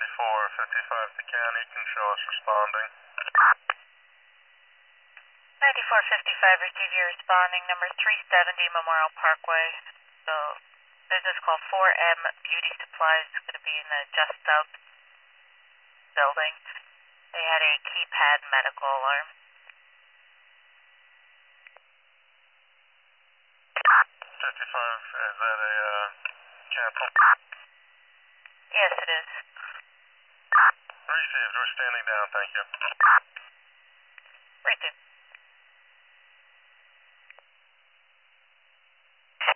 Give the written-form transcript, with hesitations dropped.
9455 to county, can show us responding. 9455, receive you responding, number 370 Memorial Parkway. So, business called 4M Beauty Supplies is going to be in the Just South building. They had a keypad medical alarm. 55, is that a cancel? Yes, it is. Received, we're standing down, thank you. Received.